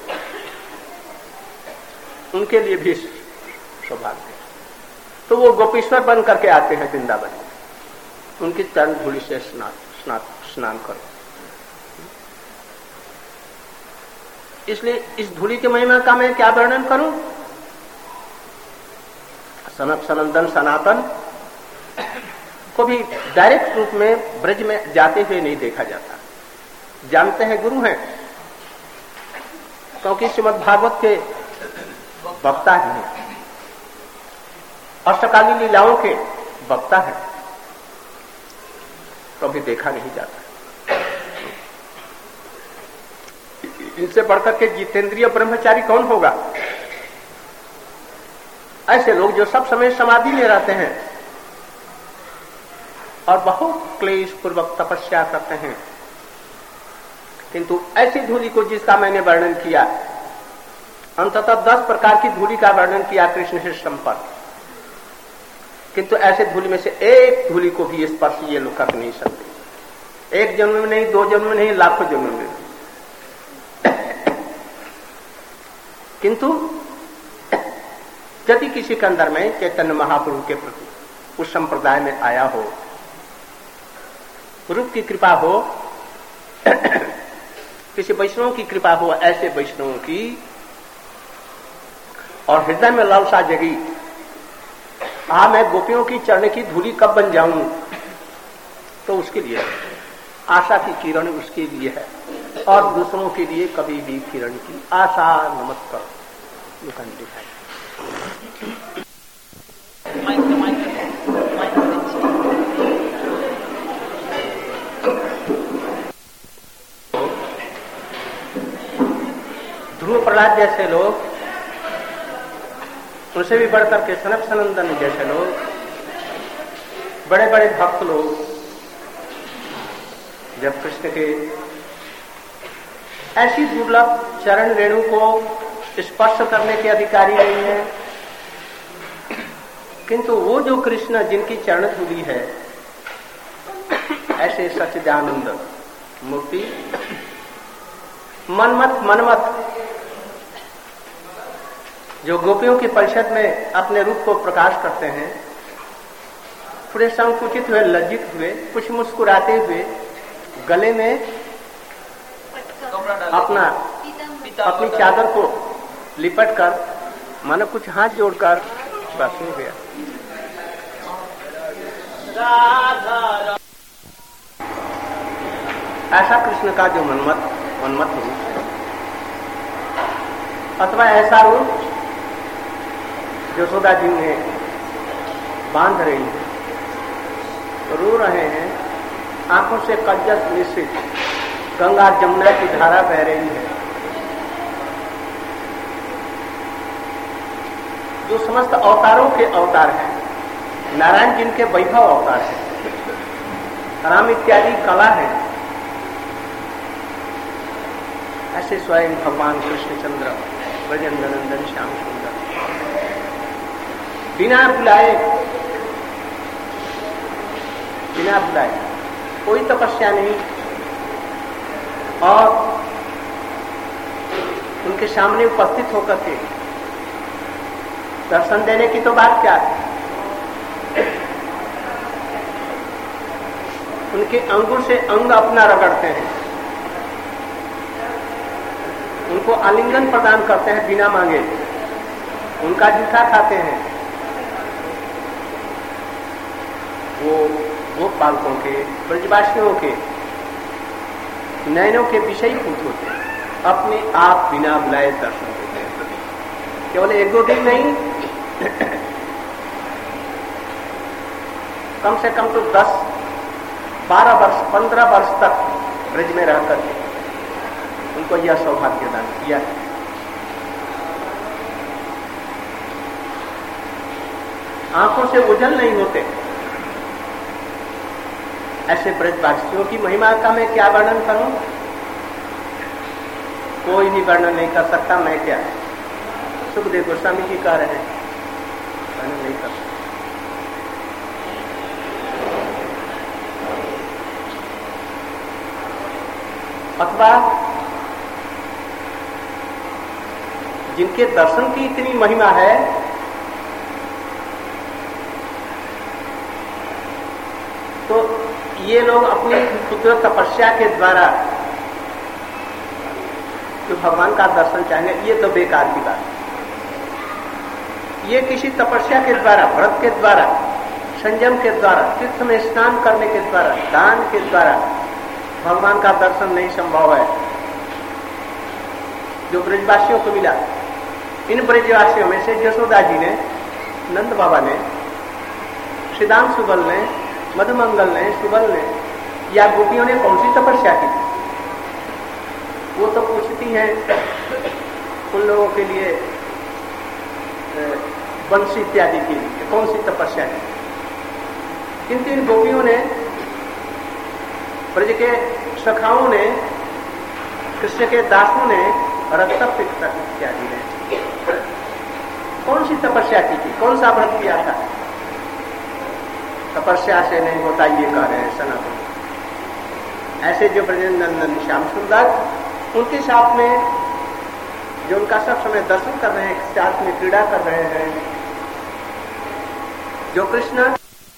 उनके लिए भी सौभाग्य। तो वो गोपीश्वर बन करके आते हैं वृंदावन में, उनकी चरण धूलि से स्नान करो। इसलिए इस धूलि की महिमा का मैं क्या वर्णन करूं? सनक सनंदन सनातन को भी डायरेक्ट रूप में ब्रज में जाते हुए नहीं देखा जाता। जानते हैं गुरु हैं, क्योंकि श्रीमद् भागवत के वक्ता हैं, अष्टकाली लीलाओं के वक्ता हैं, तो अभी देखा नहीं जाता। इनसे बढ़कर के जितेंद्रिय ब्रह्मचारी कौन होगा? ऐसे लोग जो सब समय समाधि में रहते हैं और बहुत क्लेश पूर्वक तपस्या करते हैं, किंतु ऐसी धूलि को जिसका मैंने वर्णन किया, अंततः 10 प्रकार की धूलि का वर्णन किया कृष्ण से संपर्क, किंतु ऐसे धूलि में से एक धूलि को भी स्पर्श ये लोग कर नहीं सकते। एक जन्म में नहीं, 2 जन्म में नहीं, लाखों जन्म में। किंतु यदि किसी के अंदर में चैतन्य महाप्रभु के प्रति उस संप्रदाय में आया हो, रूप की कृपा हो, किसी वैष्णव की कृपा हो, ऐसे वैष्णवों की, और हृदय में लालसा जगी, मैं गोपियों की चरण की धूलि कब बन जाऊं, तो उसके लिए आशा की किरण उसके लिए है, और दूसरों के लिए कभी भी किरण की आशा न मत करो। You can decide. Dhruv Prahlad जैसे लोग, उनसे भी बढ़कर के सनक सनंदन जैसे लोग, बड़े बड़े भक्त लोग, जब कृष्ण के ऐसी दुर्लभ चरण रेणु को स्पर्श करने के अधिकारी नहीं है, किंतु वो जो कृष्ण जिनकी चरण धूलि है, ऐसे सच्चिदानंद मूर्ति मनमत जो गोपियों की परिषद में अपने रूप को प्रकाश करते हैं, थोड़े संकुचित हुए, लज्जित हुए, कुछ मुस्कुराते हुए, गले में अपनी चादर को लिपट कर, मानो कुछ हाथ जोड़कर, बस हो गया। ऐसा कृष्ण का जो मनमत रूप है, अथवा ऐसा रूप यशोदा जी ने बांध रही है, रो रहे हैं, आंखों से कज्जस मिश्रित गंगा जमुना की धारा बह रही है, जो समस्त अवतारों के अवतार हैं, नारायण जिनके वैभव अवतार हैं, राम इत्यादि कला है, ऐसे स्वयं भगवान कृष्णचंद्र ब्रजेंद्र नंदन श्याम सुंदर बिना बुलाए कोई तपस्या नहीं, और उनके सामने उपस्थित होकर के दर्शन देने की तो बात क्या है। उनके अंगुर से अंग अपना रगड़ते हैं, उनको आलिंगन प्रदान करते हैं बिना मांगे, उनका जूठा खाते हैं, वो बालकों के, ब्रजवासियों के नयनों के विषयीभूत होते हैं। अपने आप बिना बुलाए दर्शन देते हैं। केवल एक दो दिन नहीं, कम से कम तो 10, 12 वर्ष, 15 वर्ष तक ब्रज में रह करके उनको यह सौभाग्य दान किया है। आंखों से ओझल नहीं होते ऐसे ब्रजवासियों की महिमा का मैं क्या वर्णन करूं? कोई भी वर्णन नहीं कर सकता। मैं क्या, सुखदेव गोस्वामी जी कह रहे हैं, वर्णन नहीं कर सकता। अथवा जिनके दर्शन की इतनी महिमा है, तो ये लोग अपनी पुत्र तपस्या के द्वारा जो भगवान का दर्शन चाहेंगे, ये तो बेकार की बात है। ये किसी तपस्या के द्वारा, व्रत के द्वारा, संयम के द्वारा, तीर्थ में स्नान करने के द्वारा, दान के द्वारा भगवान का दर्शन नहीं संभव है। जो ब्रजवासियों को मिला, इन ब्रजवासियों में से यशोदा जी ने, नंद बाबा ने, श्रीदाम सुबल ने, मधुमंगल ने, सुबल ने या गोपियों ने कौन सी तपस्या की? वो तो पूछती हैं उन लोगों के लिए बंसी इत्यादि के लिए कौन सी तपस्या की? किंतु इन गोपियों ने, ब्रज के सखाओं ने, कृष्ण के दासों ने, रक्त इत्यादि ने कौन सी तपस्या की थी? कौन सा व्रत किया था? तपस्या से नहीं होता, ये कह रहे हैं सनातन। ऐसे जो ब्रजनंदन श्याम सुंदर, उनके साथ में जो उनका सब समय दर्शन कर रहे हैं, साथ में क्रीड़ा कर रहे हैं, जो कृष्ण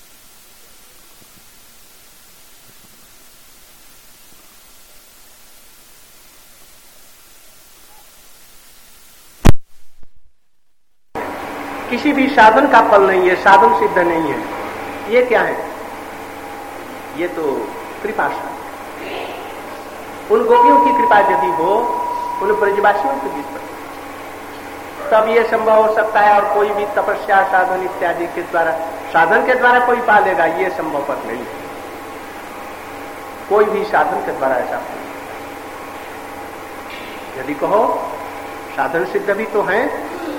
किसी भी साधन का फल नहीं है, साधन सिद्ध नहीं है। ये क्या है? ये तो कृपा है। उन गोपियों की कृपा यदि हो, उन ब्रजवासियों के बीच पर, तब ये संभव हो सकता है। और कोई भी तपस्या, साधन इत्यादि के द्वारा, साधन के द्वारा कोई पा लेगा, ये संभव पर नहीं है। कोई भी साधन के द्वारा ऐसा नहीं। यदि कहो साधन सिद्ध भी तो हैं,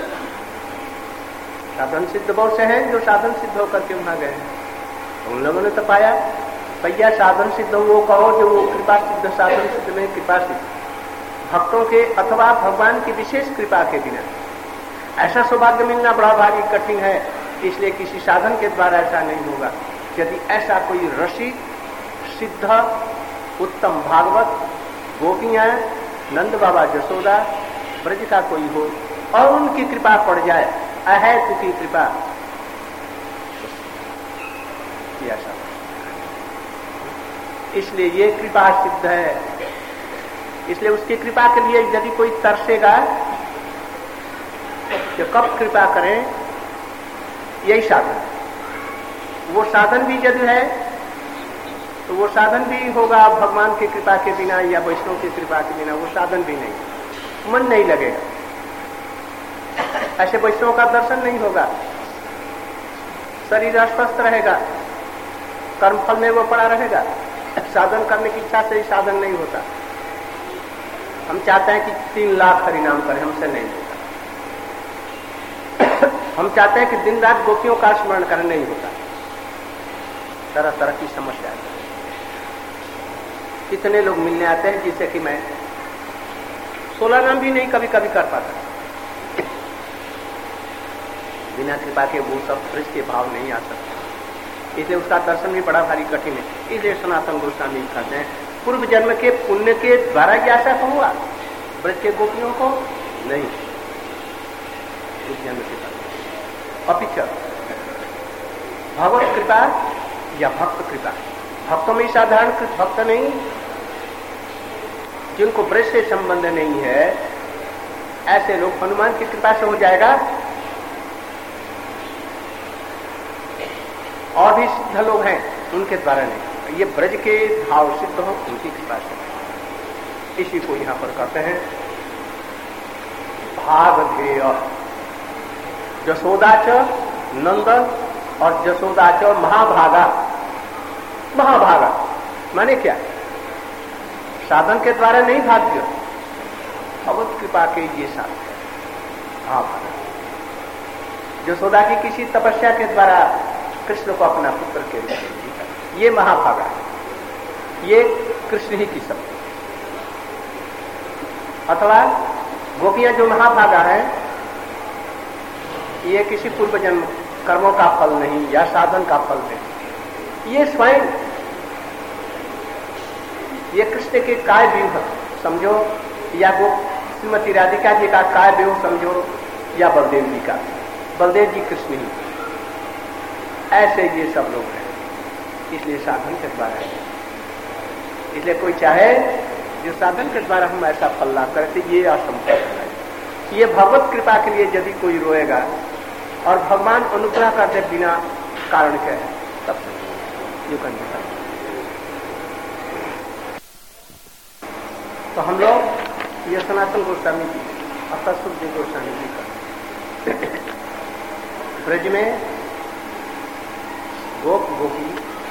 साधन सिद्ध बहुत से हैं जो साधन सिद्ध होकर के वहां गए हैं, तो उन लोगों ने तो पाया। भैया साधन सिद्ध वो कहो जो वो कृपा सिद्ध, साधन सिद्ध नहीं, कृपा सिद्ध भक्तों के अथवा भगवान की विशेष कृपा के बिना ऐसा सौभाग्य मिलना बड़ा भारी कठिन है। इसलिए किसी साधन के द्वारा ऐसा नहीं होगा। यदि ऐसा कोई रसिक, सिद्ध, उत्तम भागवत, गोपियां, नंद बाबा, यशोदा, ब्रज का कोई हो और उनकी कृपा पड़ जाए, अहेतु की कृपा, ऐसा। इसलिए ये कृपा सिद्ध है। इसलिए उसकी कृपा के लिए यदि कोई तरसेगा कि कब कृपा करें, यही साधन। वो साधन भी यदि है तो वो साधन भी होगा भगवान की कृपा के बिना या वैष्णव की कृपा के बिना, वो साधन भी नहीं, मन नहीं लगेगा। ऐसे वैष्णव का दर्शन नहीं होगा, शरीर अस्वस्थ रहेगा, कर्मफल में वो पड़ा रहेगा। साधन करने की इच्छा से ही साधन नहीं होता। हम चाहते हैं कि 3 लाख हरिनाम करें, हमसे नहीं होता। हम चाहते हैं कि दिन रात गोपियों का स्मरण करें, नहीं होता। तरह तरह की समस्या है। कितने लोग मिलने आते हैं जिससे कि मैं 16 नाम भी नहीं कभी कभी कर पाता। बिना कृपा के वो सब ब्रज के भाव नहीं आ सकते, इसलिए उसका दर्शन भी बड़ा भारी कठिन है। इसलिए सनातन गोस्वामी कहते हैं पूर्व जन्म के पुण्य के द्वारा ही ऐसा हुआ, ब्रज के गोपियों को नहीं, पूर्व जन्म के द्वारा। अपिच भगवत कृपा या भक्त कृपा, भक्तों में साधारण भक्त नहीं, जिनको ब्रज से संबंध नहीं है, ऐसे लोग हनुमान की कृपा से हो जाएगा। और भी सिद्ध लोग हैं, उनके द्वारा नहीं। ये ब्रज के भाव सिद्ध हो, उनकी कृपा से। इसी को यहां पर कहते हैं भागधेय। जसोदा च नंदन और जसोदा च महाभागा। महाभागा माने क्या? साधन के द्वारा नहीं भाग्य, भगवत कृपा के ये साधन। हाँ, जसोदा की किसी तपस्या के द्वारा कृष्ण को अपना पुत्र के रूप में जीता, ये महाभागा है। ये कृष्ण ही की शक्ति। अथवा गोपियां जो महाभागा है, ये किसी पूर्व जन्म कर्मों का फल नहीं या साधन का फल नहीं, ये स्वयं ये कृष्ण के काय व्यूह समझो, या वो श्रीमती राधिका जी का काय व्यूह समझो, या बलदेव जी का। बलदेव जी कृष्ण ही, ऐसे ये सब लोग हैं। इसलिए साधन के द्वारा है। इसलिए कोई चाहे जो साधन के द्वारा हम ऐसा फल लाभ करते, ये असंभव है। ये भगवत कृपा के लिए यदि कोई रोएगा और भगवान अनुग्रह करते बिना कारण के, तब यू कैन बी। तो हम लोग ये सनातन गोस्वामी जी और सतसुखदेव गोस्वामी जी का ब्रज में गोप गोपी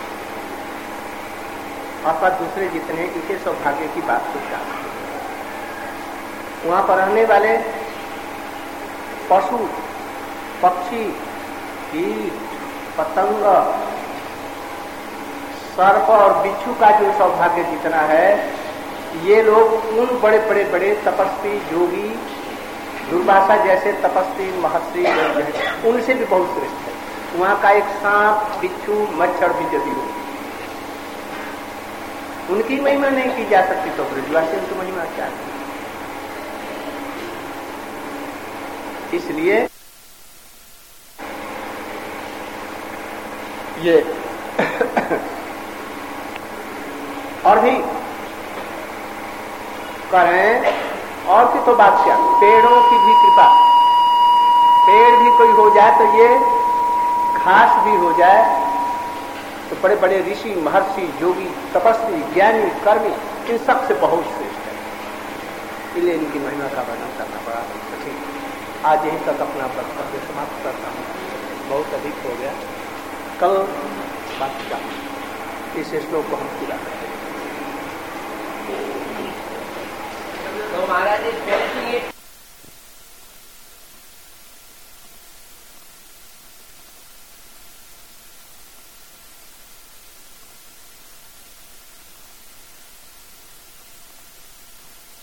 अथवा दूसरे जितने इनके सौभाग्य की बात को चाहते हैं। वहां पर रहने वाले पशु पक्षी कीट पतंग सर्प और बिच्छू का जो सौभाग्य जितना है, ये लोग उन बड़े बड़े बड़े तपस्वी योगी दुर्वासा जैसे तपस्वी महर्षि उनसे भी बहुत श्रेष्ठ है। वहां का एक सांप बिच्छू मच्छर भी यदि हो, उनकी महिमा नहीं की जा सकती तो ब्रजवासी उनकी महिमा क्या है? इसलिए ये और भी करें, और की तो बात क्या, पेड़ों की भी कृपा। पेड़ भी कोई हो जाए तो ये घास भी हो जाए तो बड़े बड़े ऋषि महर्षि योगी तपस्वी ज्ञानी कर्मी इन सब से बहुत श्रेष्ठ है। इसलिए इनकी महिमा का वर्णन करना बड़ा कठिन। आज यहीं तक अपना वक्तव्य समाप्त करता हूँ, बहुत अधिक हो गया। कल बात का इस श्लोक को हम पूरा करेंगे। तो महाराज